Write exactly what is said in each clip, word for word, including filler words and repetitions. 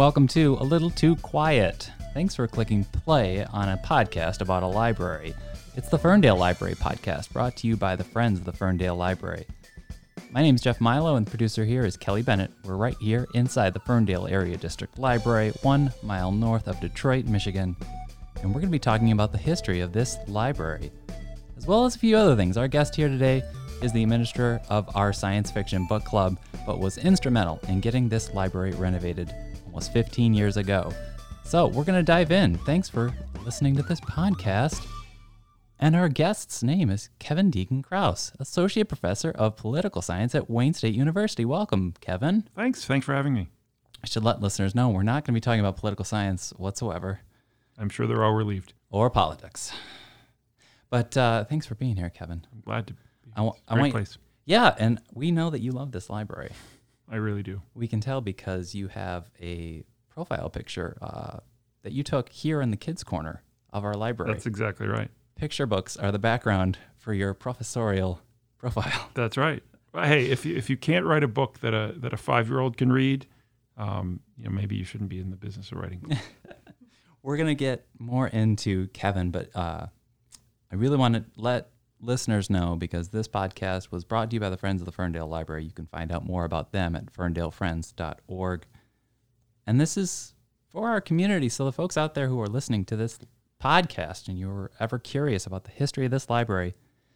Welcome to A Little Too Quiet. Thanks for clicking play on a podcast about a library. It's the Ferndale Library Podcast, brought to you by the Friends of the Ferndale Library. My name is Jeff Milo, and the producer here is Kelly Bennett. We're right here inside the Ferndale Area District Library, one mile north of Detroit, Michigan. And we're going to be talking about the history of this library, as well as a few other things. Our guest here today is the administrator of our science fiction book club, but was instrumental in getting this library renovated almost fifteen years ago. So we're going to dive in. Thanks for listening to this podcast. And our guest's name is Kevin Deacon Krause, Associate Professor of Political Science at Wayne State University. Welcome, Kevin. Thanks. Thanks for having me. I should let listeners know we're not going to be talking about political science whatsoever. I'm sure they're all relieved. Or politics. But uh, thanks for being here, Kevin. I'm glad to be. I, w- Great I want, place. Yeah, and we know that you love this library. I really do. We can tell because you have a profile picture uh, that you took here in the kids' corner of our library. That's exactly right. Picture books are the background for your professorial profile. That's right. Well, hey, if you if you can't write a book that a that a five-year-old can read, um, you know, maybe you shouldn't be in the business of writing books. We're gonna get more into Kevin, but uh, I really want to let listeners know, because this podcast was brought to you by the Friends of the Ferndale Library. You can find out more about them at ferndale friends dot org. And this is for our community, so the folks out there who are listening to this podcast and you're ever curious about the history of this library,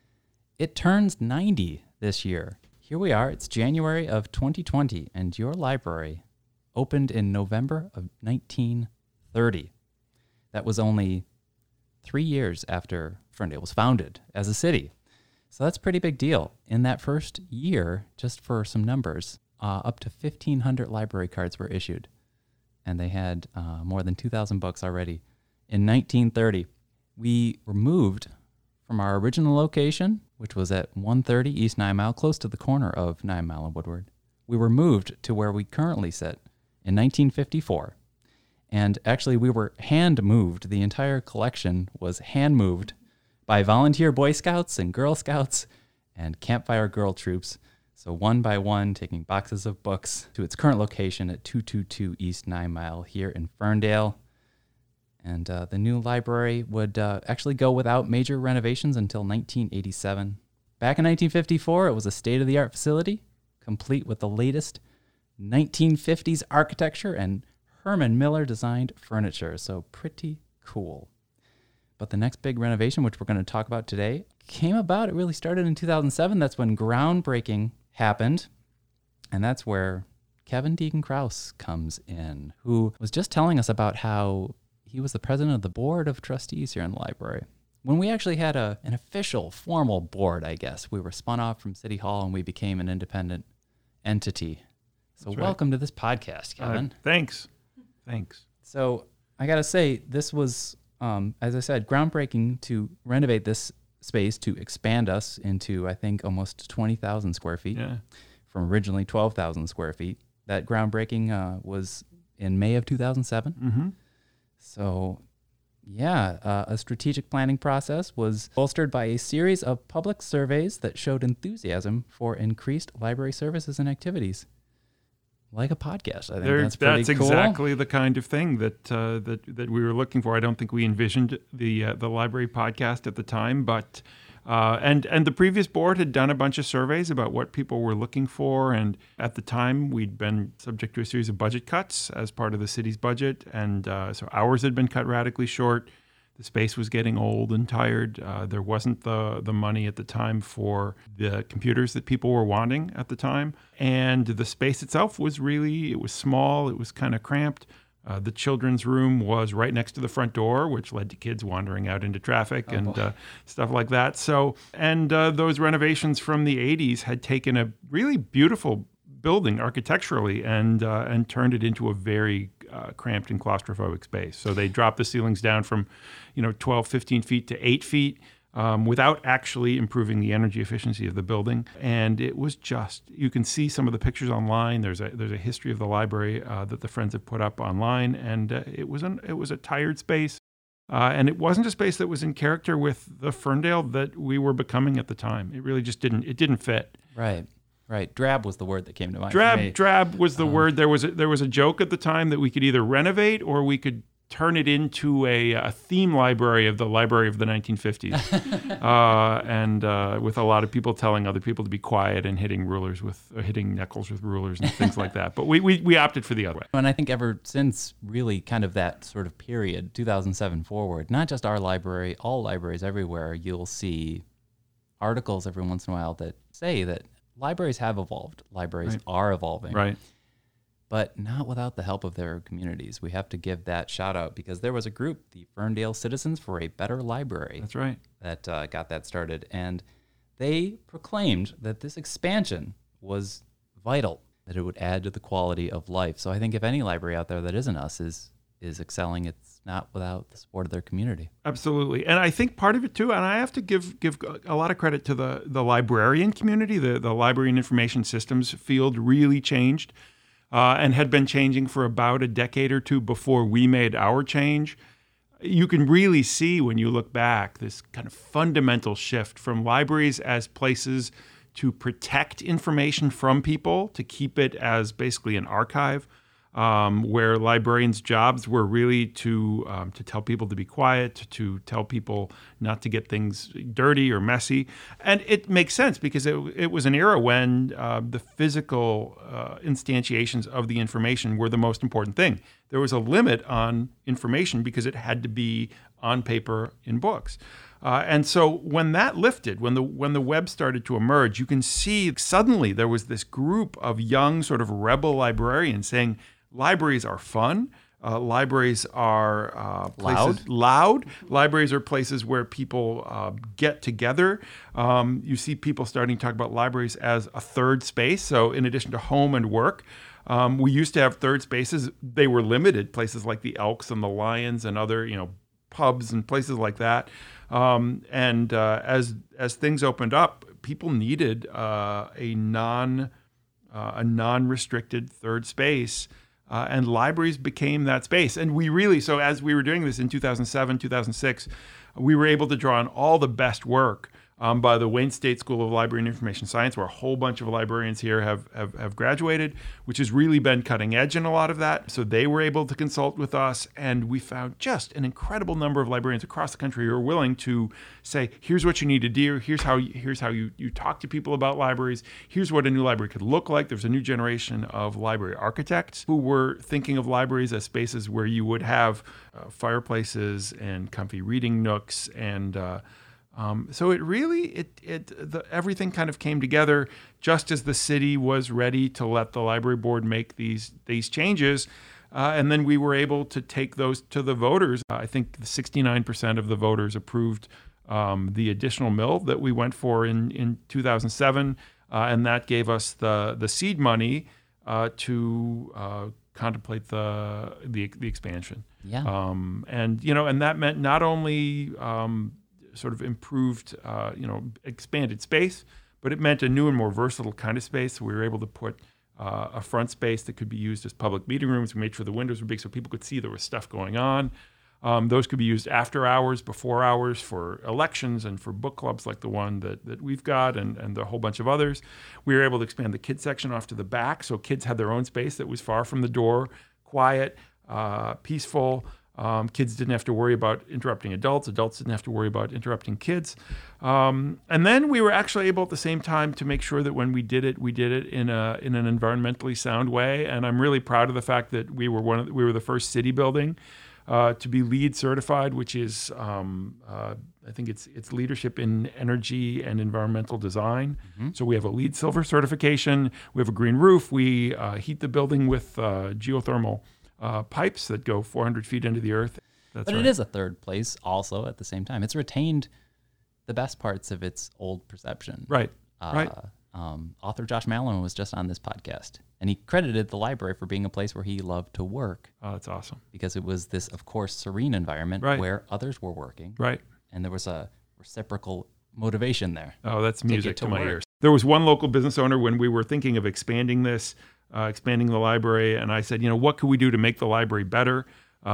it turns ninety this year. Here we are, it's January of twenty twenty, and your library opened in November of nineteen thirty. That was only three years after Ferndale was founded as a city. So that's a pretty big deal. In that first year, just for some numbers, uh, up to fifteen hundred library cards were issued. And they had uh, more than two thousand books already. In nineteen thirty, we were moved from our original location, which was at one thirty East Nine Mile, close to the corner of Nine Mile and Woodward. We were moved to where we currently sit in nineteen fifty-four. And actually, we were hand-moved. The entire collection was hand-moved by volunteer Boy Scouts and Girl Scouts and Campfire Girl Troops. So one by one, taking boxes of books to its current location at two twenty-two East Nine Mile here in Ferndale. And uh, the new library would uh, actually go without major renovations until nineteen eighty-seven. Back in nineteen fifty-four, it was a state-of-the-art facility, complete with the latest nineteen fifties architecture and Herman Miller designed furniture. So pretty cool. But the next big renovation, which we're going to talk about today, came about. It really started in two thousand seven. That's when groundbreaking happened. And that's where Kevin Deacon Krause comes in, who was just telling us about how he was the president of the board of trustees here in the library. When we actually had a an official, formal board, I guess, we were spun off from City Hall and we became an independent entity. So That's right. Welcome to this podcast, Kevin. Uh, thanks. Thanks. So I got to say, this was, um, as I said, groundbreaking to renovate this space, to expand us into, I think, almost twenty thousand square feet Yeah. from originally twelve thousand square feet. That groundbreaking uh, was in May of two thousand seven. Mm-hmm. So, yeah, uh, a strategic planning process was bolstered by a series of public surveys that showed enthusiasm for increased library services and activities. Like a podcast. I think There, that's pretty that's cool. exactly the kind of thing that uh, that that we were looking for. I don't think we envisioned the uh, the library podcast at the time, but uh, and and the previous board had done a bunch of surveys about what people were looking for, and at the time we'd been subject to a series of budget cuts as part of the city's budget, and uh, so hours had been cut radically short. The space was getting old and tired. Uh, there wasn't the the money at the time for the computers that people were wanting at the time. And the space itself was really, it was small, it was kind of cramped. Uh, the children's room was right next to the front door, which led to kids wandering out into traffic Oh, and boy. uh, stuff like that. So, and uh, those renovations from the eighties had taken a really beautiful building architecturally and uh, and turned it into a very uh, cramped and claustrophobic space. So they dropped the ceilings down from, you know, twelve, fifteen feet to eight feet um, without actually improving the energy efficiency of the building. And it was just, you can see some of the pictures online. There's a there's a history of the library uh, that the Friends have put up online, and uh, it was an it was a tired space. Uh, and it wasn't a space that was in character with the Ferndale that we were becoming at the time. It really just didn't, it didn't fit. Right. Right. Drab was the word that came to mind. Drab, drab was the Um, word. There was a, there was a joke at the time that we could either renovate or we could turn it into a, a theme library of the library of the nineteen fifties, uh, and uh, with a lot of people telling other people to be quiet and hitting rulers with uh, hitting knuckles with rulers and things like that. But we, we we opted for the other way. And I think ever since really kind of that sort of period, two thousand seven forward, not just our library, all libraries everywhere, you'll see articles every once in a while that say that libraries have evolved. Libraries Right. are evolving. Right. But not without the help of their communities. We have to give that shout out because there was a group, the Ferndale Citizens for a Better Library, That's right. that uh, got that started. And they proclaimed that this expansion was vital, that it would add to the quality of life. So I think if any library out there that isn't us is is excelling, it's not without the support of their community. Absolutely. And I think part of it too, and I have to give give a lot of credit to the, the librarian community, the, the library and information systems field really changed uh, and had been changing for about a decade or two before we made our change. You can really see when you look back this kind of fundamental shift from libraries as places to protect information from people, to keep it as basically an archive, Um, where librarians' jobs were really to um, to tell people to be quiet, to tell people not to get things dirty or messy. And it makes sense because it, it was an era when uh, the physical uh, instantiations of the information were the most important thing. There was a limit on information because it had to be on paper in books. Uh, and so when that lifted, when the when the web started to emerge, you can see suddenly there was this group of young sort of rebel librarians saying, libraries are fun. Uh, libraries are uh, places, Loud. loud. Libraries are places where people uh, get together. Um, you see people starting to talk about libraries as a third space. So in addition to home and work, um, we used to have third spaces. They were limited, places like the Elks and the Lions and other, you know, pubs and places like that. Um, and uh, as as things opened up, people needed uh, a non uh, a non-restricted third space. Uh, and libraries became that space. And we really, so as we were doing this in two thousand seven, two thousand six, we were able to draw on all the best work um, by the Wayne State School of Library and Information Science, where a whole bunch of librarians here have, have, have graduated, which has really been cutting edge in a lot of that. So they were able to consult with us, and we found just an incredible number of librarians across the country who are willing to say, here's what you need to do, here's how you, here's how you, you talk to people about libraries, here's what a new library could look like. There's a new generation of library architects who were thinking of libraries as spaces where you would have uh, fireplaces and comfy reading nooks, and uh, Um, so it really, it, it, the, everything kind of came together just as the city was ready to let the library board make these these changes, uh, and then we were able to take those to the voters. Uh, I think sixty-nine percent of the voters approved um, the additional mill that we went for in in two thousand seven, uh, and that gave us the the seed money uh, to uh, contemplate the the the expansion. Yeah. Um, and you know, and that meant not only um, sort of improved, uh, you know, expanded space, but it meant a new and more versatile kind of space. We were able to put uh, a front space that could be used as public meeting rooms. We made sure the windows were big so people could see there was stuff going on. Um, those could be used after hours, before hours, for elections and for book clubs like the one that, that we've got, and, and a whole bunch of others. We were able to expand the kids section off to the back, so kids had their own space that was far from the door, quiet, uh, peaceful. Um, kids didn't have to worry about interrupting adults. Adults didn't have to worry about interrupting kids. Um, and then we were actually able at the same time to make sure that when we did it, we did it in a in an environmentally sound way. And I'm really proud of the fact that we were one of the, we were the first city building uh, to be LEED certified, which is um, uh, I think it's it's leadership in energy and environmental design. Mm-hmm. So we have a LEED Silver certification. We have a green roof. We uh, heat the building with uh, geothermal Uh, pipes that go four hundred feet into the earth. That's but right. It is a third place also at the same time. It's retained the best parts of its old perception. Right, Uh, right. Um, author Josh Malin was just on this podcast, and he credited the library for being a place where he loved to work. Oh, that's awesome. Because it was this, of course, serene environment Right. where others were working. Right. And there was a reciprocal motivation there. Oh, that's to music get to, to my work. ears. There was one local business owner when we were thinking of expanding this, uh, expanding the library, and I said, you know, what could we do to make the library better?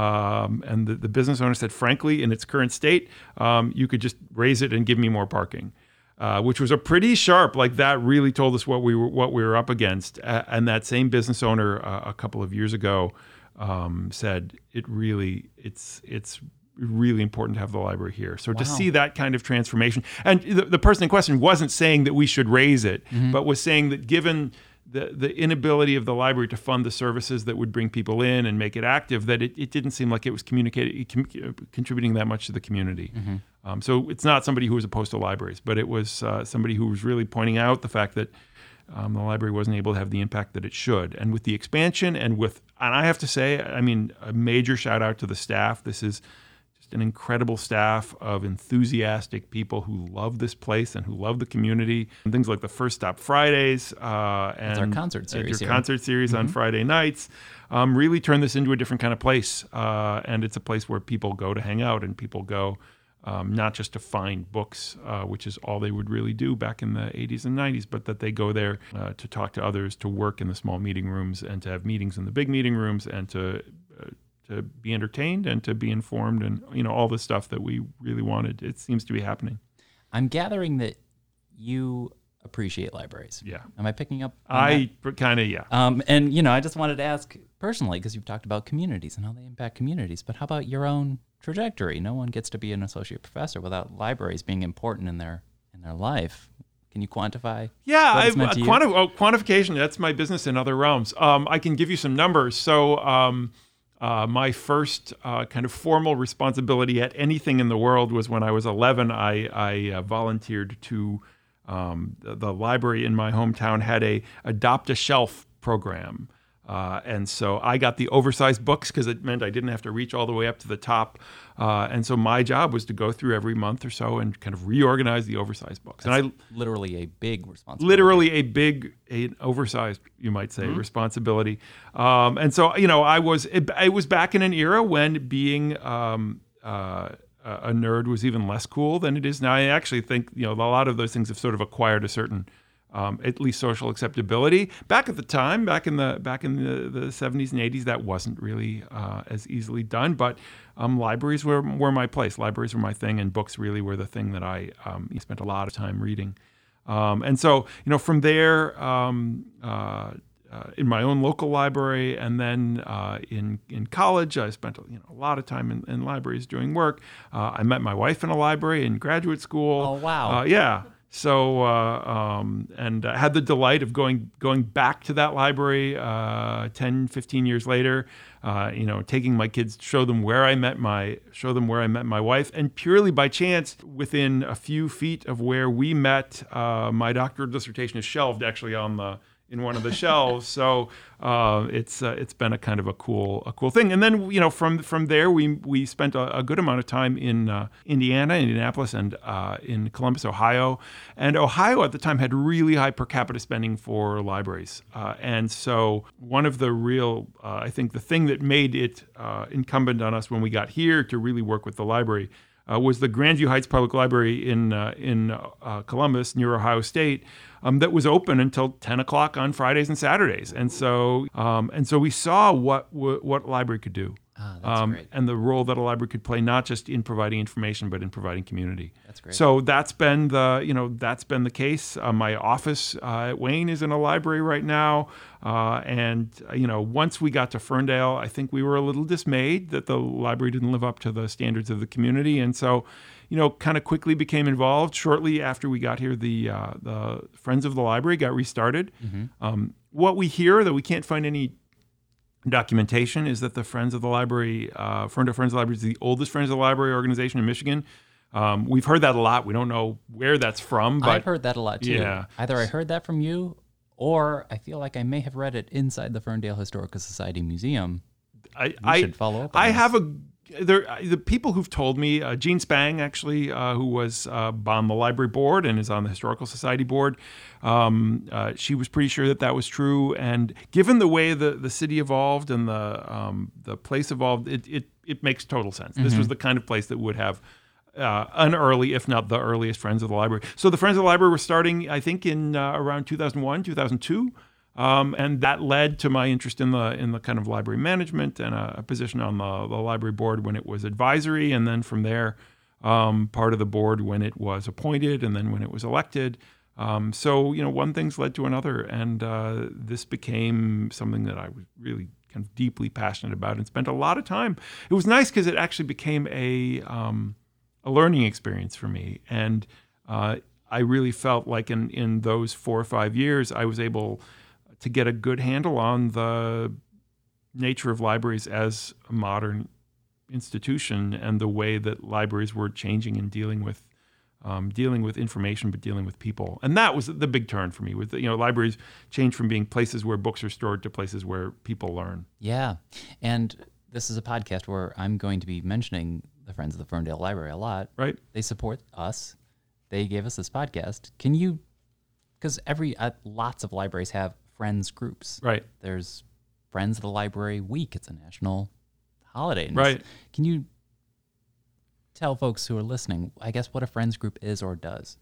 Um, and the, the business owner said, frankly, in its current state, um, you could just raise it and give me more parking. uh, which was a pretty sharp. Like that really told us what we were what we were up against. Uh, and that same business owner uh, a couple of years ago um, said it really it's it's. really important to have the library here. So wow. to see that kind of transformation, and the, the person in question wasn't saying that we should raise it, mm-hmm. but was saying that given the the inability of the library to fund the services that would bring people in and make it active, that it, it didn't seem like it was communicating, contributing that much to the community. Mm-hmm. Um, so it's not somebody who was opposed to libraries, but it was uh, somebody who was really pointing out the fact that um, the library wasn't able to have the impact that it should. And with the expansion and with, and I have to say, I mean, a major shout out to the staff. This is an incredible staff of enthusiastic people who love this place and who love the community. And things like the First Stop Fridays uh, and That's our concert series, your concert series mm-hmm. on Friday nights um, really turn this into a different kind of place. Uh, and it's a place where people go to hang out and people go um, not just to find books, uh, which is all they would really do back in the eighties and nineties, but that they go there uh, to talk to others, to work in the small meeting rooms and to have meetings in the big meeting rooms and to uh, to be entertained and to be informed and, you know, all the stuff that we really wanted. It seems to be happening. I'm gathering that you appreciate libraries. Yeah. Am I picking up? I kind of, yeah. Um, and, you know, I just wanted to ask personally, because you've talked about communities and how they impact communities, but how about your own trajectory? No one gets to be an associate professor without libraries being important in their in their life. Can you quantify? Yeah, what it's I, meant to you? Quanti- oh, quantification, that's my business in other realms. Um, I can give you some numbers. So, um, Uh, my first uh, kind of formal responsibility at anything in the world was when I was eleven. I, I uh, volunteered to um, the, the library in my hometown had a adopt a shelf program. Uh, and so I got the oversized books because it meant I didn't have to reach all the way up to the top. Uh, and so my job was to go through every month or so and kind of reorganize the oversized books. That's and I literally a big responsibility. Literally a big, a, an oversized, you might say, mm-hmm. responsibility. Um, and so, you know, I was, it, I was back in an era when being um, uh, a nerd was even less cool than it is now. I actually think, you know, a lot of those things have sort of acquired a certain Um, at least social acceptability. Back at the time, back in the back in the, the seventies and eighties, that wasn't really uh, as easily done. But um, libraries were were my place. Libraries were my thing, and books really were the thing that I um, spent a lot of time reading. Um, and so, you know, from there, um, uh, uh, in my own local library, and then uh, in in college, I spent you know a lot of time in, in libraries doing work. Uh, I met my wife in a library in graduate school. Oh wow! Uh, yeah. So, uh, um, and I had the delight of going going back to that library uh, ten, fifteen years later, uh, you know, taking my kids, show them where I met my, show them where I met my wife. And purely by chance, within a few feet of where we met, uh, my doctoral dissertation is shelved actually on the, in one of the shelves. So uh, it's uh, it's been a kind of a cool a cool thing. And then you know from from there we we spent a, a good amount of time in uh, Indiana, Indianapolis, and uh, in Columbus, Ohio. And Ohio at the time had really high per capita spending for libraries. Uh, and so one of the real uh, I think the thing that made it uh, incumbent on us when we got here to really work with the library uh, was the Grandview Heights Public Library in uh, in uh, Columbus near Ohio State. Um, that was open until ten o'clock on Fridays and Saturdays, and so um, and so we saw what what a library could do, ah, that's um, great. and the role that a library could play, not just in providing information, but in providing community. That's great. So that's been the you know that's been the case. Uh, my office uh, at Wayne is in a library right now, uh, and uh, you know once we got to Ferndale, I think we were a little dismayed that the library didn't live up to the standards of the community, and so. You know, kind of quickly became involved. Shortly after we got here, the uh, the Friends of the Library got restarted. Mm-hmm. Um, what we hear, that we can't find any documentation, is that the Friends of the Library, uh, Ferndale Friends of the Library, is the oldest Friends of the Library organization in Michigan. Um, we've heard that a lot. We don't know where that's from. But I've heard that a lot too. Yeah. Either I heard that from you, or I feel like I may have read it inside the Ferndale Historical Society Museum. I, we I should follow up on I this. have a there the people who've told me, uh, Jean Spang actually, uh, who was uh, on the library board and is on the Historical Society board, um, uh, she was pretty sure that that was true. And given the way the, the city evolved and the um, the place evolved, it it, it makes total sense. Mm-hmm. This was the kind of place that would have uh, an early, if not the earliest, Friends of the Library. So the Friends of the Library were starting, I think, in uh, around two thousand one, two thousand two. Um, and that led to my interest in the in the kind of library management and a, a position on the, the library board when it was advisory. And then from there, um, part of the board when it was appointed and then when it was elected. Um, so, you know, one thing's led to another, and uh, this became something that I was really kind of deeply passionate about and spent a lot of time. It was nice because it actually became a um, a learning experience for me, and uh, I really felt like in, in those four or five years, I was able to get a good handle on the nature of libraries as a modern institution and the way that libraries were changing and dealing with Um, dealing with information, but dealing with people. And that was the big turn for me. With you know, libraries changed from being places where books are stored to places where people learn. Yeah. And this is a podcast where I'm going to be mentioning the Friends of the Ferndale Library a lot. Right. They support us. They gave us this podcast. Can you, because every, uh, lots of libraries have friends groups. Right. There's Friends of the Library Week. It's a national holiday. And right. Can you tell folks who are listening, I guess, what a friends group is or does?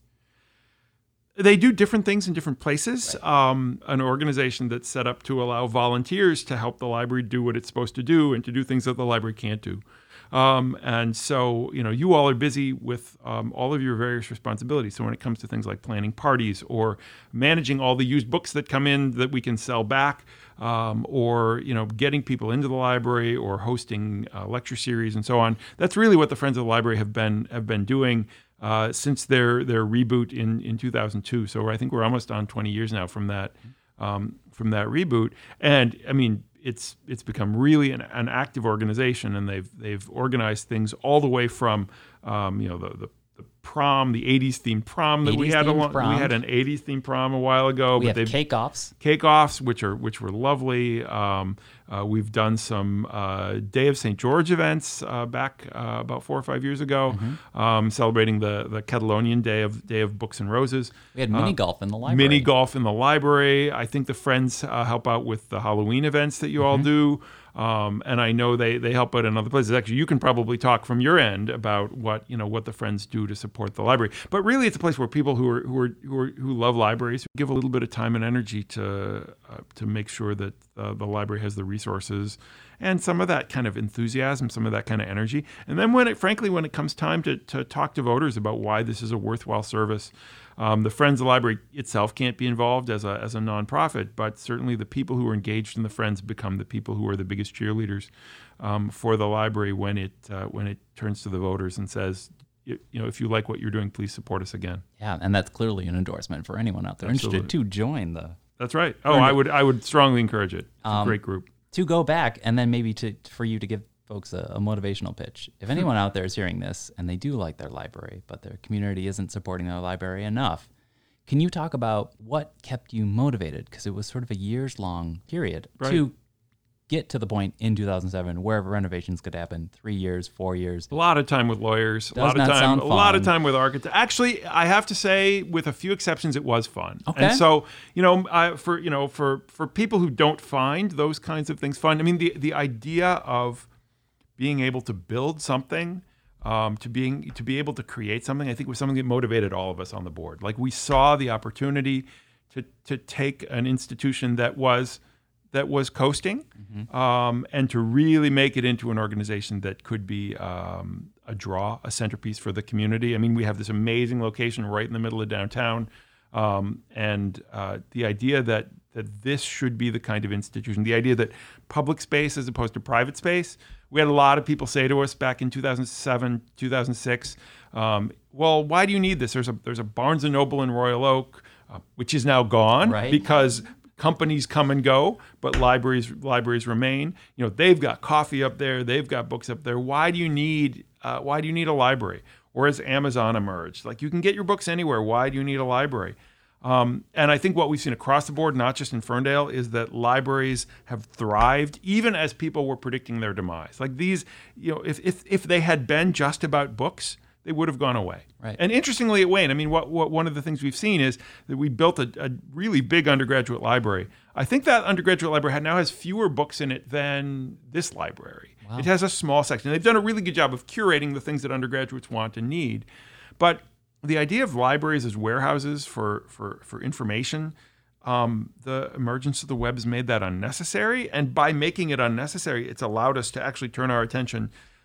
They do different things in different places. Right. Um, an organization that's set up to allow volunteers to help the library do what it's supposed to do and to do things that the library can't do. Um, and so, you know, you all are busy with um, all of your various responsibilities. So when it comes to things like planning parties or managing all the used books that come in that we can sell back, um, or, you know, getting people into the library or hosting uh, lecture series and so on, that's really what the Friends of the Library have been have been doing uh, since their their reboot in, in two thousand two. So I think we're almost on twenty years now from that um, from that reboot. And I mean, it's it's become really an, an active organization, and they've they've organized things all the way from um, you know the, the the prom, the eighties themed prom that we had a long, we had an eighties themed prom a while ago. We but have cake offs, cake offs, which are which were lovely. Um, uh, we've done some uh, Day of Saint George events uh, back uh, about four or five years ago, mm-hmm. um, celebrating the the Catalonian Day of Day of Books and Roses. We had mini uh, golf in the library. Mini golf in the library. I think the Friends uh, help out with the Halloween events that you mm-hmm. all do. Um, and I know they, they help out in other places. Actually, you can probably talk from your end about what you know what the Friends do to support the library. But really, it's a place where people who are who are who, are, who love libraries give a little bit of time and energy to uh, to make sure that uh, the library has the resources and some of that kind of enthusiasm, some of that kind of energy. And then when it, frankly, when it comes time to to talk to voters about why this is a worthwhile service. Um, the Friends of the Library itself can't be involved as a as a nonprofit, but certainly the people who are engaged in the Friends become the people who are the biggest cheerleaders um, for the library when it uh, when it turns to the voters and says, you, you know, if you like what you're doing, please support us again. Yeah, and that's clearly an endorsement for anyone out there Absolutely. interested to join the. That's right. Oh, I would I would strongly encourage it. It's um, a great group. To go back and then maybe to for you to give folks a, a motivational pitch. If anyone out there is hearing this and they do like their library, but their community isn't supporting their library enough, can you talk about what kept you motivated? Because it was sort of a years-long period right. to get to the point in two thousand seven where renovations could happen. Three years, four years. A lot of time with lawyers. Does a lot not of time. Sound a fun. lot of time with architects. Actually, I have to say, with a few exceptions, it was fun. Okay. And so, you know, I, for you know, for for people who don't find those kinds of things fun, I mean, the the idea of being able to build something. Um, to being to be able to create something, I think was something that motivated all of us on the board. Like we saw the opportunity to to take an institution that was that was coasting mm-hmm. um, and to really make it into an organization that could be um, a draw, a centerpiece for the community. I mean, we have this amazing location right in the middle of downtown, um, and uh, the idea that that this should be the kind of institution, the idea that public space as opposed to private space. We had a lot of people say to us back in two thousand seven, two thousand six, um, well, why do you need this? There's a there's a Barnes and Noble in Royal Oak, uh, which is now gone right. because companies come and go, but libraries libraries remain. You know, they've got coffee up there, they've got books up there. Why do you need uh, why do you need a library? Or as Amazon emerged, like you can get your books anywhere. Why do you need a library? Um, and I think what we've seen across the board, not just in Ferndale, is that libraries have thrived even as people were predicting their demise. Like these, you know, if if, if they had been just about books, they would have gone away. Right. And interestingly, at Wayne, I mean, what, what one of the things we've seen is that we built a, a really big undergraduate library. I think that undergraduate library now has fewer books in it than this library. Wow. It has a small section. They've done a really good job of curating the things that undergraduates want and need. But the idea of libraries as warehouses for for, for information, um, the emergence of the web has made that unnecessary. And by making it unnecessary, it's allowed us to actually turn our attention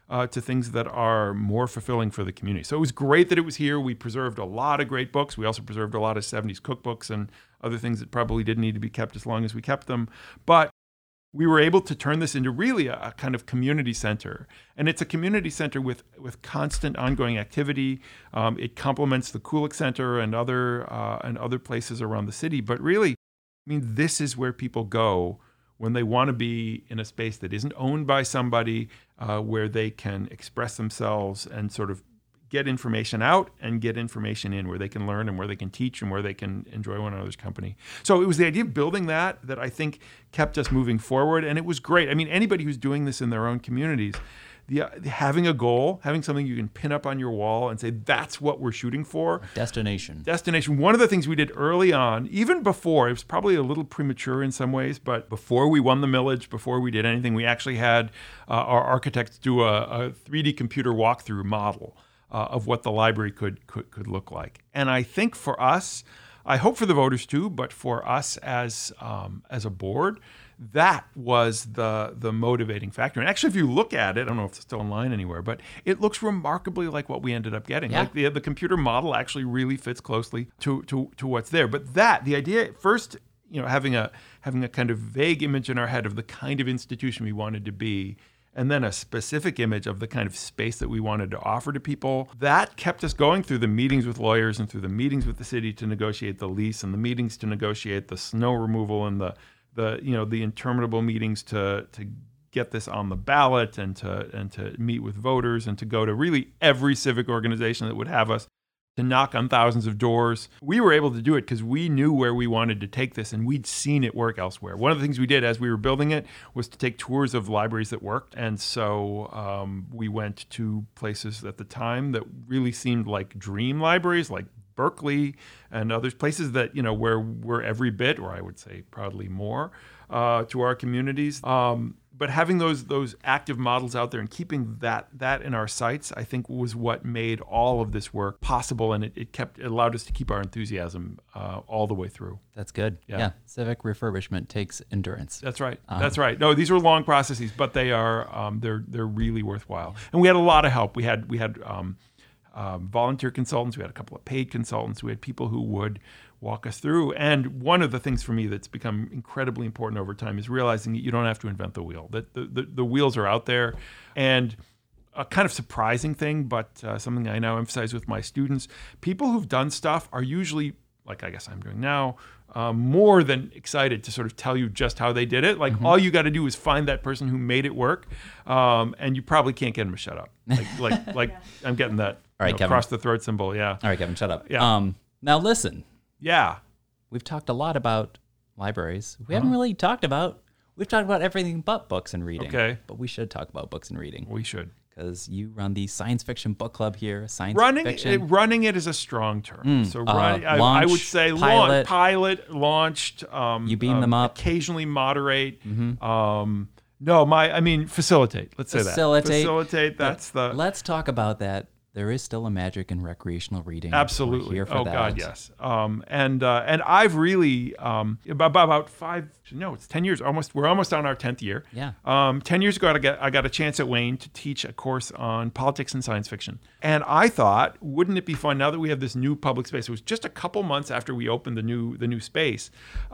uh, to things that are more fulfilling for the community. So it was great that it was here. We preserved a lot of great books. We also preserved a lot of seventies cookbooks and other things that probably didn't need to be kept as long as we kept them. But we were able to turn this into really a, a kind of community center. And it's a community center with, with constant ongoing activity. Um, it complements the Kulik Center and other, uh, and other places around the city. But really, I mean, this is where people go when they want to be in a space that isn't owned by somebody, uh, where they can express themselves and sort of get information out and get information in, where they can learn and where they can teach and where they can enjoy one another's company. So it was the idea of building that that I think kept us moving forward, and it was great. I mean, anybody who's doing this in their own communities, the, uh, having a goal, having something you can pin up on your wall and say, that's what we're shooting for. Destination. Destination. One of the things we did early on, even before, it was probably a little premature in some ways, but before we won the millage, before we did anything, we actually had uh, our architects do a, a three D computer walkthrough model Uh, of what the library could, could could look like. And I think for us, I hope for the voters too, but for us as um, as a board, that was the the motivating factor. And actually, if you look at it, I don't know if it's still online anywhere, but it looks remarkably like what we ended up getting. Yeah. Like the the computer model actually really fits closely to to to what's there. But that, the idea first, you know, having a having a kind of vague image in our head of the kind of institution we wanted to be, and then a specific image of the kind of space that we wanted to offer to people. That kept us going through the meetings with lawyers and through the meetings with the city to negotiate the lease and the meetings to negotiate the snow removal and the, the you know, the interminable meetings to to get this on the ballot and to and to meet with voters and to go to really every civic organization that would have us, to knock on thousands of doors. We were able to do it because we knew where we wanted to take this and we'd seen it work elsewhere. One of the things we did as we were building it was to take tours of libraries that worked. And so um, we went to places at the time that really seemed like dream libraries, like Berkeley and others, places that, you know, where we're every bit, or I would say proudly more, uh, to our communities. Um, But having those those active models out there and keeping that that in our sights, I think, was what made all of this work possible, and it, it kept it allowed us to keep our enthusiasm uh, all the way through. That's good. Yeah. yeah, civic refurbishment takes endurance. That's right. Um, That's right. No, these are long processes, but they are um, they're they're really worthwhile. And we had a lot of help. We had we had um, um, volunteer consultants. We had a couple of paid consultants. We had people who would walk us through. And one of the things for me that's become incredibly important over time is realizing that you don't have to invent the wheel, that the, the, the wheels are out there. And a kind of surprising thing, but uh, something I now emphasize with my students, people who've done stuff are usually, like I guess I'm doing now, um, more than excited to sort of tell you just how they did it. Like mm-hmm. all you got to do is find that person who made it work, um, and you probably can't get them to shut up. Like, like, like yeah. I'm getting that all right, you know, Kevin. across the throat symbol, yeah. All right, Kevin, shut up. Yeah. Um, now listen. Yeah. We've talked a lot about libraries. We huh? haven't really talked about, we've talked about everything but books and reading. Okay. But we should talk about books and reading. We should. Because you run the science fiction book club here. Science running fiction. it, running it is a strong term. Mm, so uh, run, I, launch, I would say pilot. launch, pilot, launched. Um, you beam um, them up. Occasionally moderate. Mm-hmm. Um, no, my I mean facilitate. Let's say facilitate. that. Facilitate. That's the. Let's talk about that. There is still a magic in recreational reading. Absolutely. We're here for oh that. God, yes. Um, and uh, and I've really um, about, about five. No, it's ten years. Almost. We're almost on our tenth year. Yeah. Um, ten years ago, I got I got a chance at Wayne to teach a course on politics and science fiction, and I thought, wouldn't it be fun now that we have this new public space? It was just a couple months after we opened the new the new space.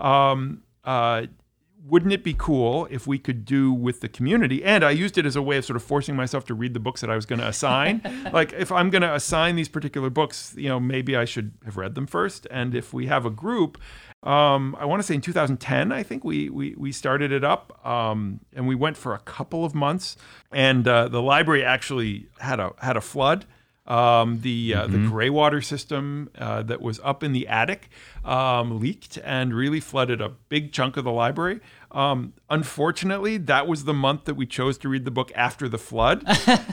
Um, uh, Wouldn't it be cool if we could do with the community? And I used it as a way of sort of forcing myself to read the books that I was going to assign. Like if I'm going to assign these particular books, you know, maybe I should have read them first. And if we have a group, um, I want to say in two thousand ten, I think we we we started it up, um, and we went for a couple of months. And uh, the library actually had a had a flood. Um, the uh, mm-hmm. the gray water system uh, that was up in the attic um, leaked and really flooded a big chunk of the library. Um, unfortunately, that was the month that we chose to read the book after the flood.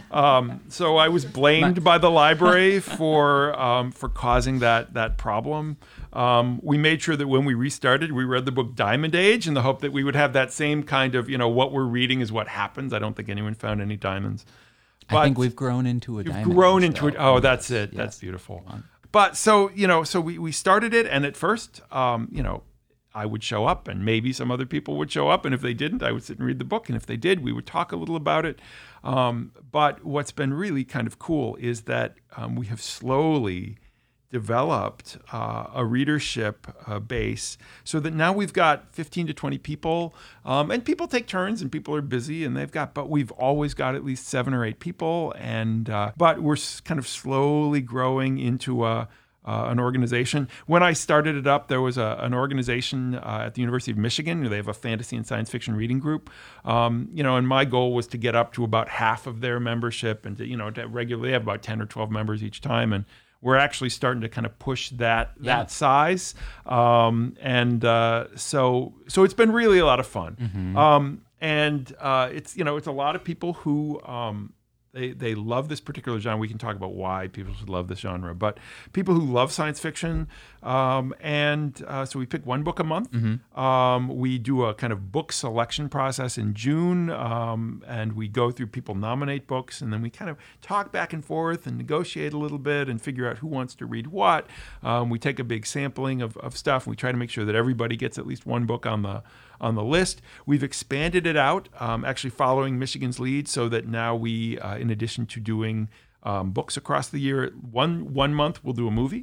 um, so I was blamed by the library for um, for causing that that problem. Um, we made sure that when we restarted, we read the book Diamond Age in the hope that we would have that same kind of, you know, what we're reading is what happens. I don't think anyone found any diamonds. But I think we've grown into a you've diamond. grown into though. it. Oh, that's it. Yes. That's beautiful. But so, you know, so we, we started it. And at first, um, you know, I would show up, and maybe some other people would show up. And if they didn't, I would sit and read the book. And if they did, we would talk a little about it. Um, but what's been really kind of cool is that um, we have slowly developed uh, a readership uh, base so that now we've got fifteen to twenty people, um, and people take turns and people are busy and they've got, but we've always got at least seven or eight people. And, uh, but we're kind of slowly growing into a, Uh, an organization. When I started it up, there was a, an organization uh, at the University of Michigan. They have a fantasy and science fiction reading group. Um, you know, and my goal was to get up to about half of their membership, and to, you know, to regularly have about ten or twelve members each time. And we're actually starting to kind of push that Yeah. that size. Um, and uh, so so it's been really a lot of fun. Mm-hmm. Um, and uh, it's you know it's a lot of people who. Um, They they love this particular genre. We can talk about why people should love this genre, but people who love science fiction, um, and uh, so we pick one book a month. Mm-hmm. Um, we do a kind of book selection process in June, um, and we go through, people nominate books, and then we kind of talk back and forth and negotiate a little bit and figure out who wants to read what. Um, we take a big sampling of, of stuff, and we try to make sure that everybody gets at least one book on the on the list. We've expanded it out, um, actually following Michigan's lead, so that now we, uh, in addition to doing um, books across the year, one one month we'll do a movie.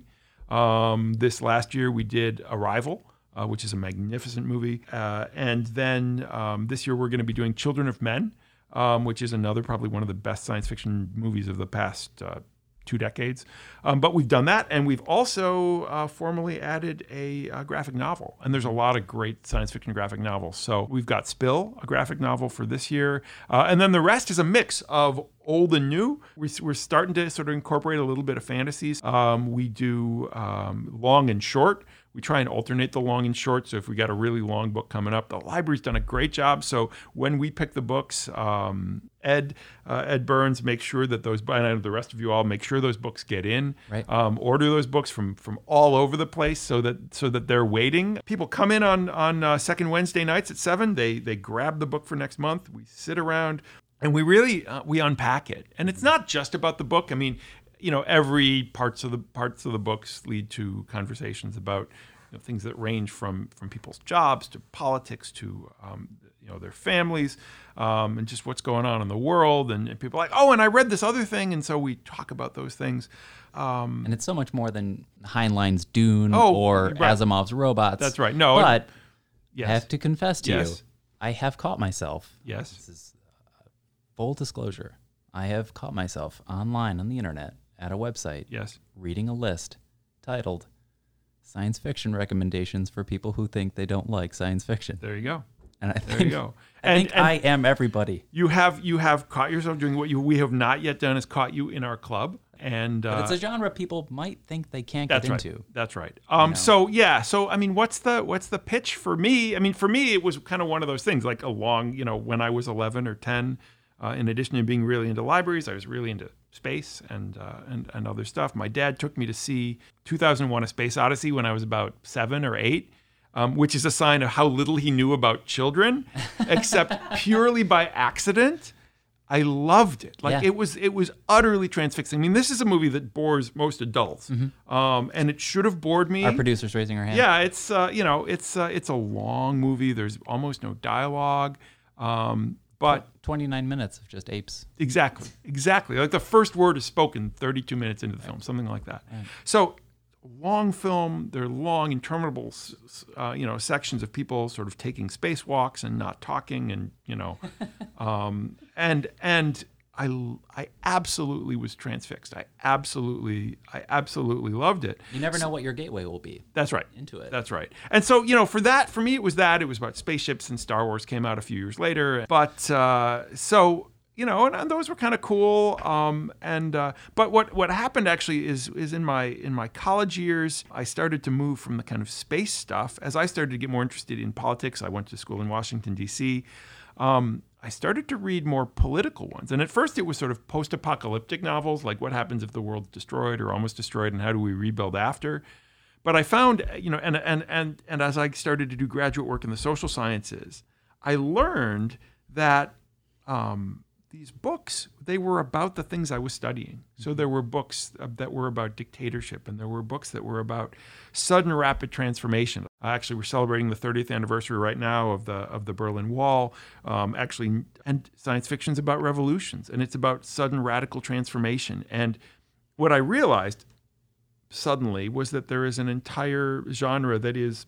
Um, this last year we did Arrival, uh, which is a magnificent movie. Uh, and then um, this year we're going to be doing Children of Men, um, which is another, probably one of the best science fiction movies of the past uh, two decades. Um, but we've done that, and we've also uh, formally added a, a graphic novel. And there's a lot of great science fiction graphic novels. So we've got Spill, a graphic novel for this year. Uh, and then the rest is a mix of old and new. We, we're starting to sort of incorporate a little bit of fantasies. Um, we do um, long and short. We try and alternate the long and short. So if we got a really long book coming up, the library's done a great job. So when we pick the books, um, Ed uh, Ed Burns makes sure that those, and I know the rest of you all, make sure those books get in. Right. Um, order those books from from all over the place so that so that they're waiting. People come in on on uh, second Wednesday nights at seven. They they grab the book for next month. We sit around and we really uh, we unpack it. And it's not just about the book. I mean, you know, every parts of the parts of the books lead to conversations about, you know, things that range from from people's jobs to politics to um, you know, their families, um, and just what's going on in the world. And, and people are like, oh, and I read this other thing, and so we talk about those things. Um, and it's so much more than Heinlein's Dune oh, or right. Asimov's Robots. That's right. No, but it, yes. I have to confess to yes. you, I have caught myself. Yes. This is uh, full disclosure. I have caught myself online on the internet at a website. Yes. Reading a list titled Science Fiction Recommendations for People Who Think They Don't Like Science Fiction. There you go. And I There think, you go. I, And, think and I am everybody. you have you have caught yourself doing what you we have not yet done is caught you in our club. And uh, But it's a genre people might think they can't that's get right. into. That's right. Um. know? So yeah. So I mean, what's the what's the pitch for me? I mean, for me, it was kind of one of those things. Like a long, you know, when I was eleven or ten, uh, in addition to being really into libraries, I was really into space and uh, and and other stuff. My dad took me to see two thousand one: A Space Odyssey when I was about seven or eight. Um, which is a sign of how little he knew about children, except purely by accident. I loved it. Like Yeah. it was, it was utterly transfixing. I mean, this is a movie that bores most adults, Mm-hmm. um, and it should have bored me. Our producer's raising her hand. Yeah, it's uh, you know, it's uh, it's a long movie. There's almost no dialogue, um, but twenty-nine minutes of just apes. exactly, exactly. Like the first word is spoken thirty-two minutes into the film, something like that. Right. So. Long film, they're long, interminable, uh, you know, sections of people sort of taking spacewalks and not talking, and you know, um, and and I I absolutely was transfixed. I absolutely I absolutely loved it. You never know what your gateway will be That's right. into it. That's right. And so, you know, for that, for me, it was that. It was about spaceships, and Star Wars came out a few years later. But uh, so. You know, and, and those were kind of cool. Um, and uh, but what what happened actually is is in my in my college years, I started to move from the kind of space stuff as I started to get more interested in politics. I went to school in Washington D C. Um, I started to read more political ones, and at first it was sort of post-apocalyptic novels, like what happens if the world's destroyed or almost destroyed, and how do we rebuild after. But I found, you know, and and and and as I started to do graduate work in the social sciences, I learned that. Um, these books, they were about the things I was studying. So there were books that were about dictatorship, and there were books that were about sudden rapid transformation. Actually, we're celebrating the thirtieth anniversary right now of the of the Berlin Wall. Um, actually, and science fiction's about revolutions, and it's about sudden radical transformation. And what I realized suddenly was that there is an entire genre that is,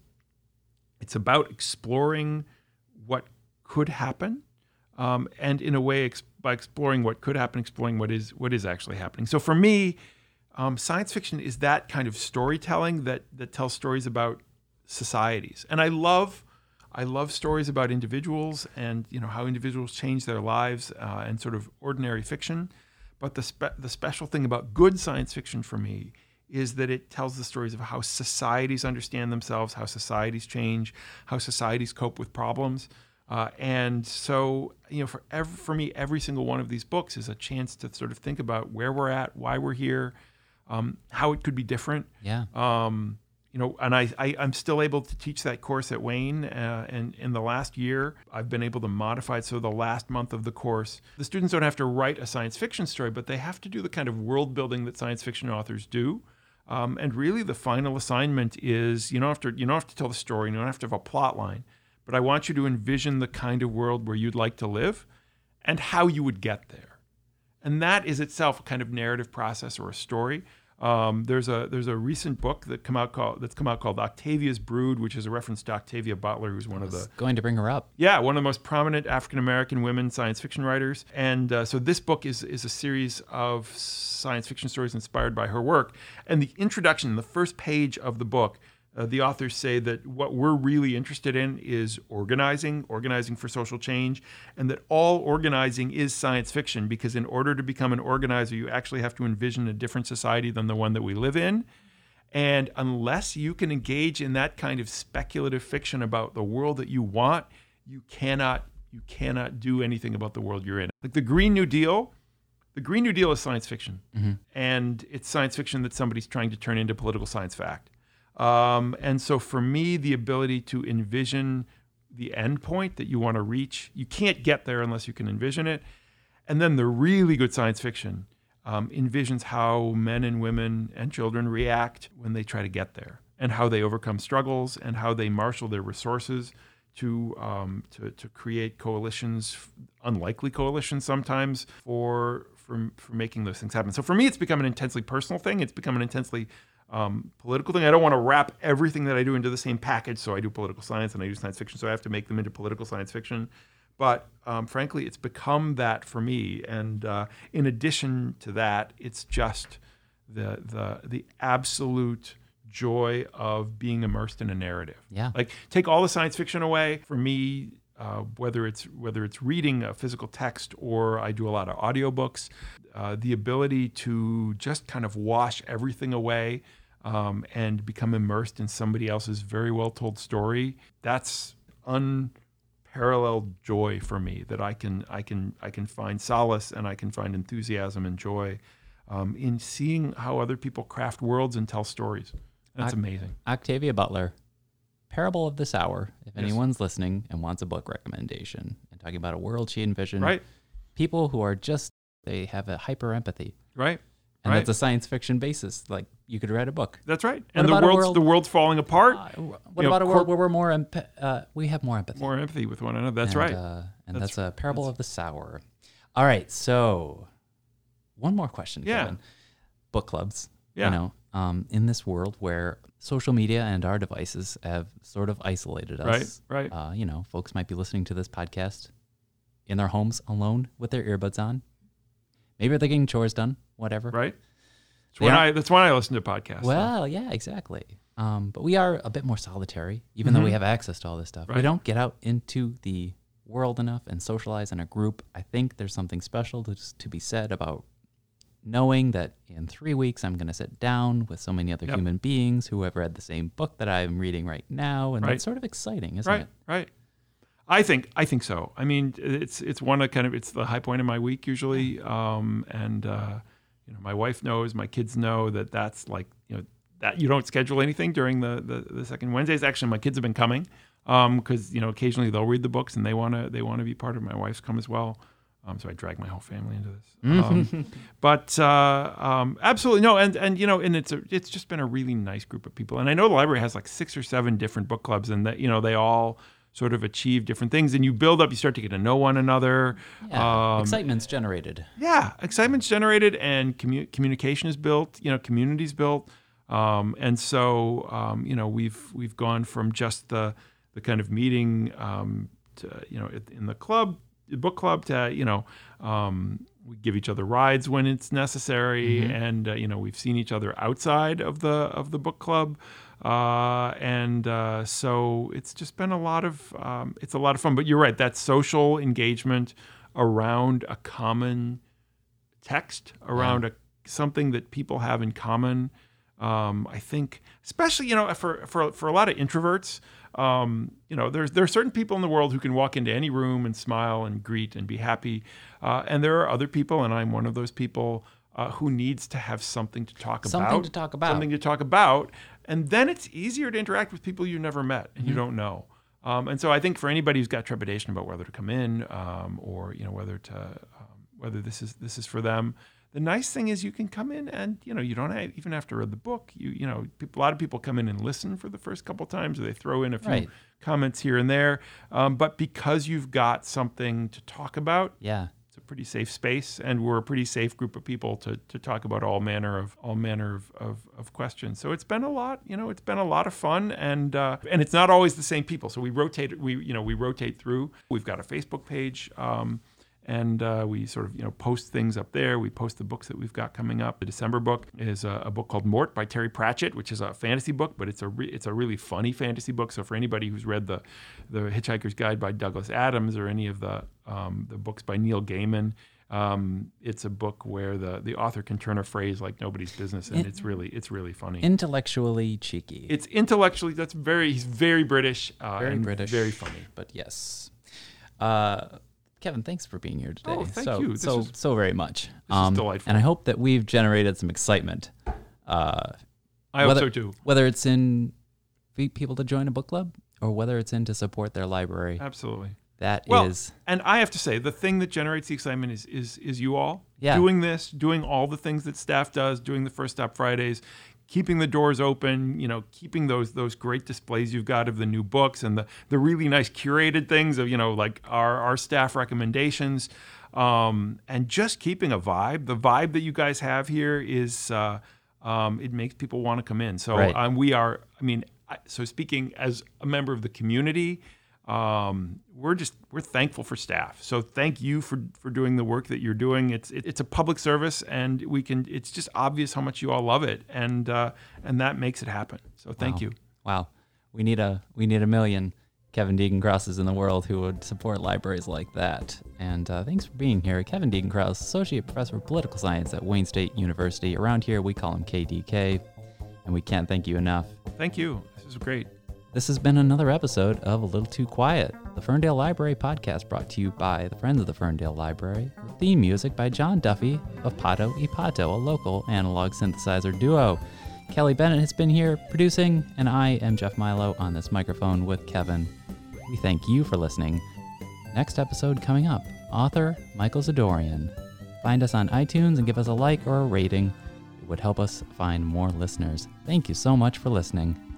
it's about exploring what could happen, um, and in a way, ex- by exploring what could happen, exploring what is what is actually happening. So for me, um, science fiction is that kind of storytelling that that tells stories about societies, and I love I love stories about individuals and you know how individuals change their lives uh, and sort of ordinary fiction. But the spe- the special thing about good science fiction for me is that it tells the stories of how societies understand themselves, how societies change, how societies cope with problems. Uh, and so, you know, for every, for me, every single one of these books is a chance to sort of think about where we're at, why we're here, um, how it could be different. Yeah. Um, you know, and I, I, I'm still able to teach that course at Wayne. Uh, and in the last year, I've been able to modify it. So the last month of the course, the students don't have to write a science fiction story, but they have to do the kind of world building that science fiction authors do. Um, and really, the final assignment is you don't have to you don't have to tell the story, you don't have to have a plot line, but I want you to envision the kind of world where you'd like to live, and how you would get there. And that is itself a kind of narrative process or a story. Um, there's a there's a recent book that come out called that's come out called Octavia's Brood, which is a reference to Octavia Butler, who's one I of was the going to bring her up. Yeah, one of the most prominent African American women science fiction writers. And uh, so this book is is a series of science fiction stories inspired by her work. And the introduction, the first page of the book, uh, the authors say that what we're really interested in is organizing, organizing for social change, and that all organizing is science fiction, because in order to become an organizer, you actually have to envision a different society than the one that we live in. And unless you can engage in that kind of speculative fiction about the world that you want, you cannot you cannot do anything about the world you're in. Like the Green New Deal, the Green New Deal is science fiction. Mm-hmm. And it's science fiction that somebody's trying to turn into political science fact. Um, and so for me, the ability to envision the end point that you want to reach, you can't get there unless you can envision it. And then the really good science fiction Um, envisions how men and women and children react when they try to get there, and how they overcome struggles, and how they marshal their resources to um, to, to create coalitions, unlikely coalitions sometimes, for, for for making those things happen. So for me, it's become an intensely personal thing. It's become an intensely um, political thing. I don't want to wrap everything that I do into the same package. So I do political science and I do science fiction. So I have to make them into political science fiction. But um, frankly, it's become that for me. And uh, in addition to that, it's just the the the absolute joy of being immersed in a narrative. Yeah. Like take all the science fiction away. For me, uh, whether it's whether it's reading a physical text or I do a lot of audiobooks, uh, the ability to just kind of wash everything away um, and become immersed in somebody else's very well told story, that's unparalleled joy for me, that I can I can I can find solace and I can find enthusiasm and joy um, in seeing how other people craft worlds and tell stories. That's Oct- amazing. Octavia Butler, Parable of this Hour. If Yes. anyone's listening and wants a book recommendation and talking about a world she envisioned, Right. people who are just, they have a hyper empathy. Right. And right. that's a science fiction basis. Like you could write a book. That's right. What And the about a world's world- the world's falling apart. Uh, what You about know, a world corp- where we're more, emp- uh, we have more empathy. More empathy with one another. That's and, right. Uh, and That's- that's, a Parable of the Sour. All right. So one more question, Yeah. Kevin. Book clubs. Yeah. You know, um, in this world where social media and our devices have sort of isolated us. Right, right. Uh, you know, folks might be listening to this podcast in their homes alone with their earbuds on. Maybe they're getting chores done, whatever. Right. That's They when aren't- I that's when I listen to podcasts. so. Well, yeah, exactly. Um, but we are a bit more solitary, even though we have access to all this stuff. We Right. don't get out into the world enough and socialize in a group. I think there's something special to, to be said about knowing that in three weeks I'm going to sit down with so many other Yep. human beings who have read the same book that I'm reading right now, and Right. that's sort of exciting, isn't Right. it? Right. I think I think so. I mean, it's it's one of kind of it's the high point of my week usually, um, and uh, you know, my wife knows, my kids know that that's like you know that you don't schedule anything during the the, the second Wednesdays. Actually, my kids have been coming because um, you know occasionally they'll read the books and they want to they want to be part of. My wife's come as well. Um, so I dragged my whole family into this. Um, but uh, um, absolutely no, and and you know, and it's a, it's just been a really nice group of people. And I know the library has like six or seven different book clubs, and that you know they all sort of achieve different things. And you build up, you start to get to know one another. Yeah, um, excitement's generated. Yeah, excitement's generated, and commu- communication is built. You know, community's built. Um, and so um, you know, we've we've gone from just the the kind of meeting, um, to, you know, in the club. book club to, you know, um, we give each other rides when it's necessary. Mm-hmm. And, uh, you know, we've seen each other outside of the, of the book club. Uh, and uh, so it's just been a lot of, um, it's a lot of fun. But you're right, that social engagement around a common text, around yeah. a, something that people have in common. Um, I think, especially, you know, for, for, for a lot of introverts, Um, you know, there's there are certain people in the world who can walk into any room and smile and greet and be happy, uh, and there are other people, and I'm one of those people uh, who needs to have something to talk something about, something to talk about, something to talk about, and then it's easier to interact with people you never met and mm-hmm. you don't know. Um, and so I think for anybody who's got trepidation about whether to come in um, or you know whether to um, whether this is this is for them. The nice thing is you can come in and, you know, you don't have, even have to read the book. You you know, people, a lot of people come in and listen for the first couple of times, or they throw in a few right. comments here and there. Um, but because you've got something to talk about, yeah, it's a pretty safe space, and we're a pretty safe group of people to to talk about all manner of all manner of, of, of questions. So it's been a lot, you know, it's been a lot of fun, and uh, and it's not always the same people. So we rotate, we you know, we rotate through. We've got a Facebook page. Um, And uh, we sort of, you know, post things up there. We post the books that we've got coming up. The December book is a, a book called Mort by Terry Pratchett, which is a fantasy book, but it's a re- it's a really funny fantasy book. So for anybody who's read the the Hitchhiker's Guide by Douglas Adams or any of the um, the books by Neil Gaiman, um, it's a book where the, the author can turn a phrase like nobody's business, and it, it's really it's really funny. Intellectually cheeky. It's intellectually that's very he's very British, uh, very and British, very funny. But yes. Uh, Kevin, thanks for being here today. Oh, thank so, you. This so is, so very much. This um, is delightful. And I hope that we've generated some excitement. Uh, I whether, hope so too. Whether it's in people to join a book club or whether it's in to support their library. Absolutely. That well, is. And I have to say, the thing that generates the excitement is is is you all yeah. doing this, doing all the things that staff does, doing the First Stop Fridays, keeping the doors open, you know, keeping those those great displays you've got of the new books and the the really nice curated things of, you know, like our our staff recommendations, um, and just keeping a vibe. The vibe that you guys have here is uh, um, it makes people want to come in. So right. um, we are. I mean, I, so speaking as a member of the community. Um, we're just we're thankful for staff. So thank you for, for doing the work that you're doing. It's it, it's a public service, and we can. It's just obvious how much you all love it, and uh, and that makes it happen. So thank wow. you. Wow, we need a we need a million Kevin Deegan-Krauses in the world who would support libraries like that. And uh, thanks for being here, Kevin Deegan-Krause, Associate Professor of Political Science at Wayne State University. Around here, we call him K D K, and we can't thank you enough. Thank you. This is great. This has been another episode of A Little Too Quiet, the Ferndale Library podcast brought to you by the Friends of the Ferndale Library, with theme music by John Duffy of Pato y Pato, a local analog synthesizer duo. Kelly Bennett has been here producing, and I am Jeff Milo on this microphone with Kevin. We thank you for listening. Next episode coming up, author Michael Zadorian. Find us on iTunes and give us a like or a rating. It would help us find more listeners. Thank you so much for listening.